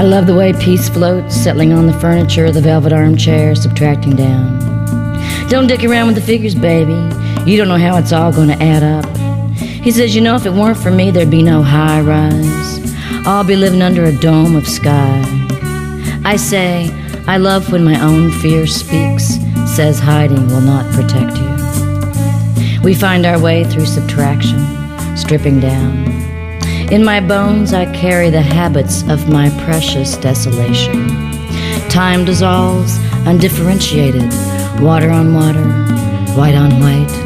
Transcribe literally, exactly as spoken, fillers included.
love the way peace floats, settling on the furniture, the velvet armchair, subtracting down. Don't dick around with the figures, baby. You don't know how it's all gonna add up. He says, you know, if it weren't for me, there'd be no high rise. I'll be living under a dome of sky. I say, I love when my own fear speaks, says hiding will not protect you. We find our way through subtraction, stripping down. In my bones I carry the habits of my precious desolation. Time dissolves, undifferentiated, water on water, white on white.